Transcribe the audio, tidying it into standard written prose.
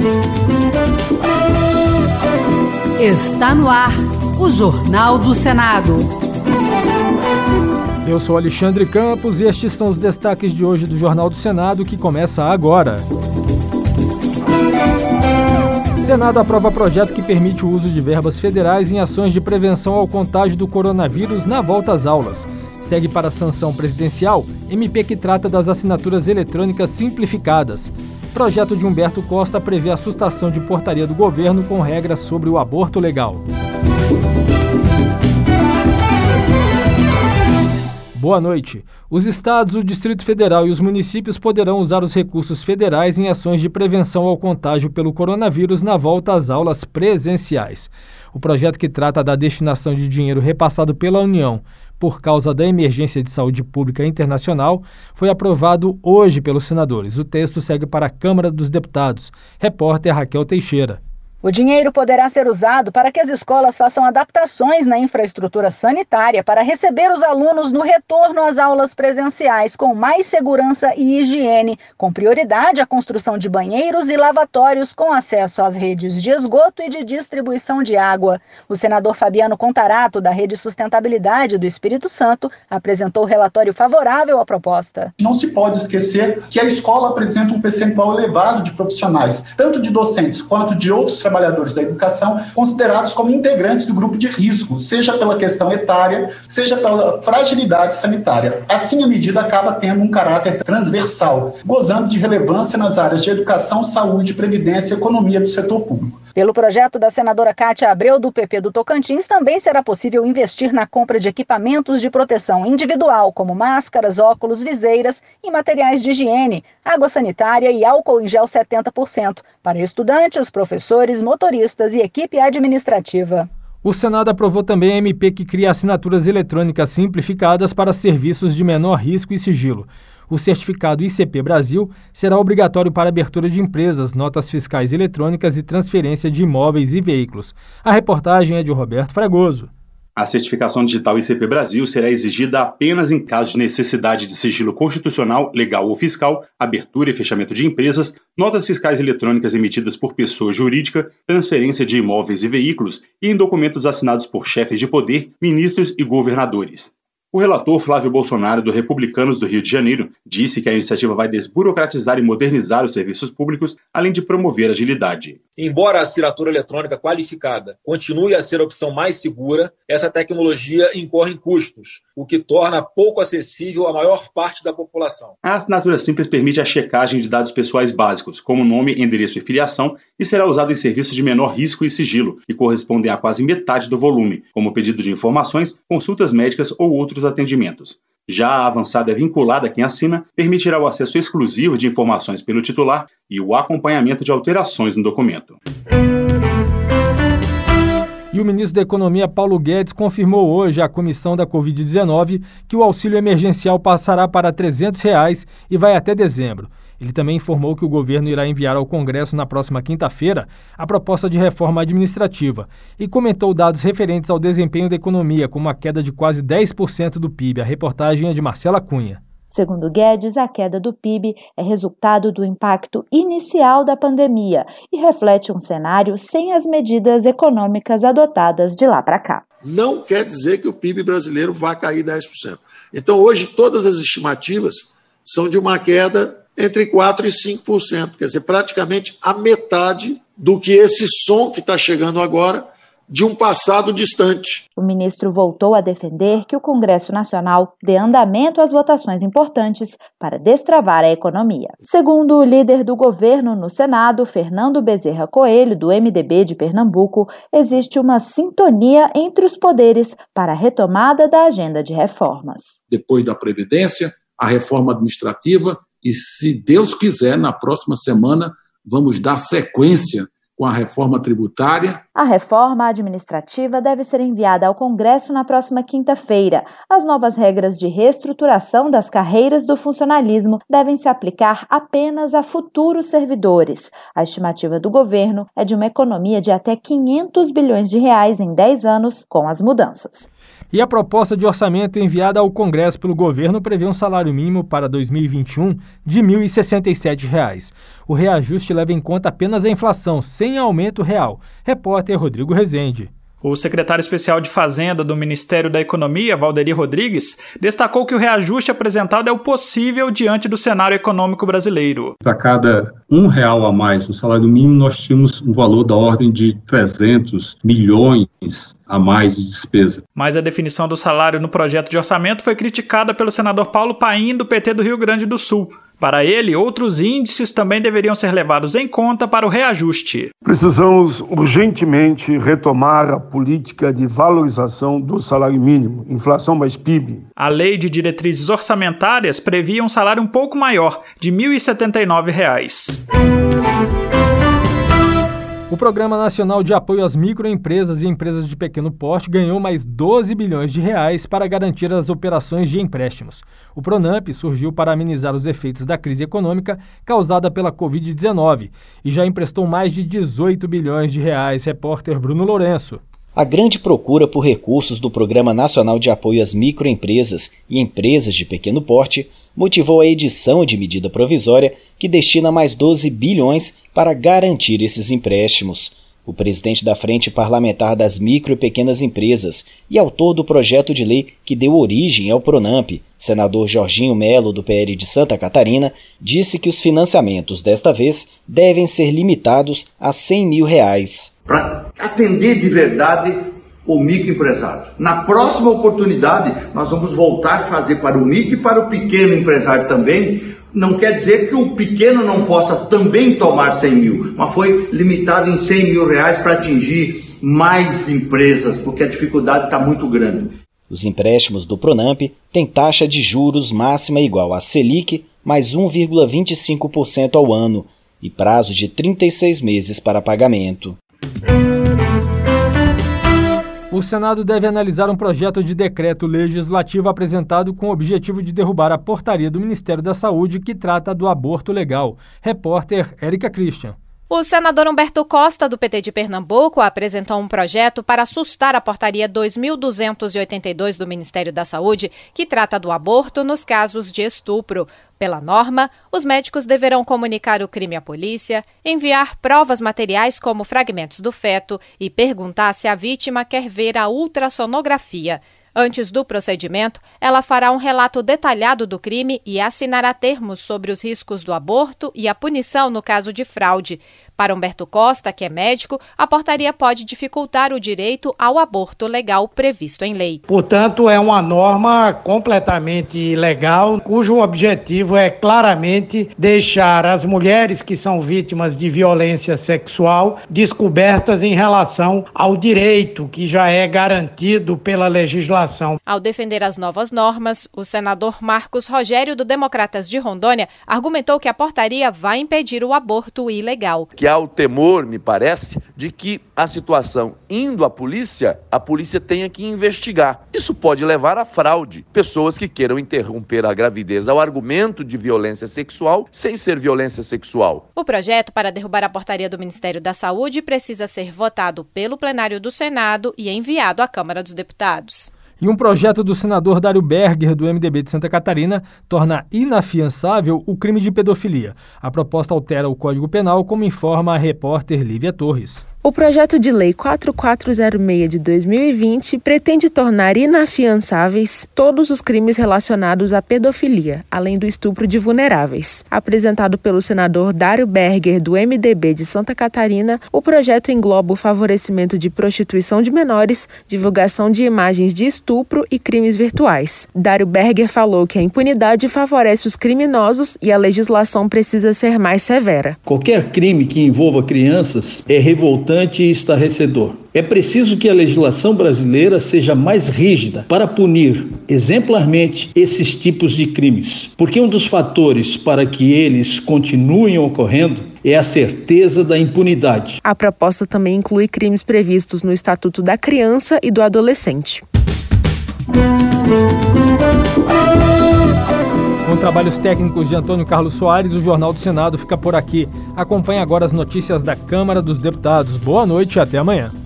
Está no ar o Jornal do Senado. Eu sou Alexandre Campos e estes são os destaques de hoje do Jornal do Senado, que começa agora. Senado aprova projeto que permite o uso de verbas federais em ações de prevenção ao contágio do coronavírus na volta às aulas. Segue para a sanção presidencial MP que trata das assinaturas eletrônicas simplificadas. Projeto de Humberto Costa prevê a sustação de portaria do governo com regras sobre o aborto legal. Boa noite. Os estados, o Distrito Federal e os municípios poderão usar os recursos federais em ações de prevenção ao contágio pelo coronavírus na volta às aulas presenciais. O projeto que trata da destinação de dinheiro repassado pela União por causa da emergência de saúde pública internacional foi aprovado hoje pelos senadores. O texto segue para a Câmara dos Deputados. Repórter Raquel Teixeira. O dinheiro poderá ser usado para que as escolas façam adaptações na infraestrutura sanitária para receber os alunos no retorno às aulas presenciais com mais segurança e higiene, com prioridade à construção de banheiros e lavatórios com acesso às redes de esgoto e de distribuição de água. O senador Fabiano Contarato, da Rede Sustentabilidade do Espírito Santo, apresentou relatório favorável à proposta. Não se pode esquecer que a escola apresenta um percentual elevado de profissionais, tanto de docentes quanto de outros trabalhadores da educação, considerados como integrantes do grupo de risco, seja pela questão etária, seja pela fragilidade sanitária. Assim, a medida acaba tendo um caráter transversal, gozando de relevância nas áreas de educação, saúde, previdência e economia do setor público. Pelo projeto da senadora Cátia Abreu, do PP do Tocantins, também será possível investir na compra de equipamentos de proteção individual, como máscaras, óculos, viseiras e materiais de higiene, água sanitária e álcool em gel 70%, para estudantes, professores, motoristas e equipe administrativa. O Senado aprovou também a MP que cria assinaturas eletrônicas simplificadas para serviços de menor risco e sigilo. O certificado ICP Brasil será obrigatório para abertura de empresas, notas fiscais eletrônicas e transferência de imóveis e veículos. A reportagem é de Roberto Fragoso. A certificação digital ICP Brasil será exigida apenas em caso de necessidade de sigilo constitucional, legal ou fiscal, abertura e fechamento de empresas, notas fiscais eletrônicas emitidas por pessoa jurídica, transferência de imóveis e veículos e em documentos assinados por chefes de poder, ministros e governadores. O relator Flávio Bolsonaro, do Republicanos do Rio de Janeiro, disse que a iniciativa vai desburocratizar e modernizar os serviços públicos, além de promover agilidade. Embora a assinatura eletrônica qualificada continue a ser a opção mais segura, essa tecnologia incorre em custos, o que torna pouco acessível à maior parte da população. A assinatura simples permite a checagem de dados pessoais básicos, como nome, endereço e filiação, e será usada em serviços de menor risco e sigilo, que correspondem a quase metade do volume, como pedido de informações, consultas médicas ou outros atendimentos. Já a avançada é vinculada a quem assina, permitirá o acesso exclusivo de informações pelo titular e o acompanhamento de alterações no documento. E o ministro da Economia, Paulo Guedes, confirmou hoje à comissão da Covid-19 que o auxílio emergencial passará para R$ 300 e vai até dezembro. Ele também informou que o governo irá enviar ao Congresso na próxima quinta-feira a proposta de reforma administrativa e comentou dados referentes ao desempenho da economia, como a queda de quase 10% do PIB. A reportagem é de Marcela Cunha. Segundo Guedes, a queda do PIB é resultado do impacto inicial da pandemia e reflete um cenário sem as medidas econômicas adotadas de lá para cá. Não quer dizer que o PIB brasileiro vá cair 10%. Então, hoje, todas as estimativas são de uma queda entre 4% e 5%, quer dizer, praticamente a metade do que esse som que está chegando agora de um passado distante. O ministro voltou a defender que o Congresso Nacional dê andamento às votações importantes para destravar a economia. Segundo o líder do governo no Senado, Fernando Bezerra Coelho, do MDB de Pernambuco, existe uma sintonia entre os poderes para a retomada da agenda de reformas. Depois da Previdência, a reforma administrativa e, se Deus quiser, na próxima semana vamos dar sequência com a reforma tributária. A reforma administrativa deve ser enviada ao Congresso na próxima quinta-feira. As novas regras de reestruturação das carreiras do funcionalismo devem se aplicar apenas a futuros servidores. A estimativa do governo é de uma economia de até R$ 500 bilhões em 10 anos com as mudanças. E a proposta de orçamento enviada ao Congresso pelo governo prevê um salário mínimo para 2021 de R$ 1.067. O reajuste leva em conta apenas a inflação, sem aumento real. Repórter Rodrigo Rezende. O secretário especial de Fazenda do Ministério da Economia, Valderi Rodrigues, destacou que o reajuste apresentado é o possível diante do cenário econômico brasileiro. Para cada R$1 a mais no salário mínimo, nós tínhamos um valor da ordem de 300 milhões a mais de despesa. Mas a definição do salário no projeto de orçamento foi criticada pelo senador Paulo Paim, do PT do Rio Grande do Sul. Para ele, outros índices também deveriam ser levados em conta para o reajuste. Precisamos urgentemente retomar a política de valorização do salário mínimo, inflação mais PIB. A lei de diretrizes orçamentárias previa um salário um pouco maior, de R$ 1.079. O Programa Nacional de Apoio às Microempresas e Empresas de Pequeno Porte ganhou mais 12 bilhões de reais para garantir as operações de empréstimos. O Pronamp surgiu para amenizar os efeitos da crise econômica causada pela Covid-19 e já emprestou mais de 18 bilhões de reais. Repórter Bruno Lourenço. A grande procura por recursos do Programa Nacional de Apoio às Microempresas e Empresas de Pequeno Porte motivou a edição de medida provisória que destina mais 12 bilhões para garantir esses empréstimos. O presidente da Frente Parlamentar das Micro e Pequenas Empresas e autor do projeto de lei que deu origem ao Pronamp, senador Jorginho Melo, do PL de Santa Catarina, disse que os financiamentos desta vez devem ser limitados a R$ 100 mil. Para atender de verdade o microempresário. Na próxima oportunidade, nós vamos voltar a fazer para o micro e para o pequeno empresário também. Não quer dizer que o pequeno não possa também tomar 100 mil, mas foi limitado em 100 mil reais para atingir mais empresas, porque a dificuldade está muito grande. Os empréstimos do Pronamp têm taxa de juros máxima igual a Selic mais 1,25% ao ano e prazo de 36 meses para pagamento. O Senado deve analisar um projeto de decreto legislativo apresentado com o objetivo de derrubar a portaria do Ministério da Saúde que trata do aborto legal. Repórter Érica Christian. O senador Humberto Costa, do PT de Pernambuco, apresentou um projeto para assustar a portaria 2.282 do Ministério da Saúde, que trata do aborto nos casos de estupro. Pela norma, os médicos deverão comunicar o crime à polícia, enviar provas materiais como fragmentos do feto e perguntar se a vítima quer ver a ultrassonografia. Antes do procedimento, ela fará um relato detalhado do crime e assinará termos sobre os riscos do aborto e a punição no caso de fraude. Para Humberto Costa, que é médico, a portaria pode dificultar o direito ao aborto legal previsto em lei. Portanto, é uma norma completamente ilegal, cujo objetivo é claramente deixar as mulheres que são vítimas de violência sexual descobertas em relação ao direito que já é garantido pela legislação. Ao defender as novas normas, o senador Marcos Rogério, do Democratas de Rondônia, argumentou que a portaria vai impedir o aborto ilegal. Que há o temor, me parece, de que a situação indo à polícia, a polícia tenha que investigar. Isso pode levar à fraude. Pessoas que queiram interromper a gravidez ao argumento de violência sexual sem ser violência sexual. O projeto para derrubar a portaria do Ministério da Saúde precisa ser votado pelo plenário do Senado e enviado à Câmara dos Deputados. E um projeto do senador Dário Berger, do MDB de Santa Catarina, torna inafiançável o crime de pedofilia. A proposta altera o Código Penal, como informa a repórter Lívia Torres. O projeto de lei 4406 de 2020 pretende tornar inafiançáveis todos os crimes relacionados à pedofilia, além do estupro de vulneráveis. Apresentado pelo senador Dário Berger, do MDB de Santa Catarina, o projeto engloba o favorecimento de prostituição de menores, divulgação de imagens de estupro e crimes virtuais. Dário Berger falou que a impunidade favorece os criminosos e a legislação precisa ser mais severa. Qualquer crime que envolva crianças é revoltante e estarrecedor. É preciso que a legislação brasileira seja mais rígida para punir exemplarmente esses tipos de crimes, porque um dos fatores para que eles continuem ocorrendo é a certeza da impunidade. A proposta também inclui crimes previstos no Estatuto da Criança e do Adolescente. Com trabalhos técnicos de Antônio Carlos Soares, o Jornal do Senado fica por aqui. Acompanhe agora as notícias da Câmara dos Deputados. Boa noite e até amanhã.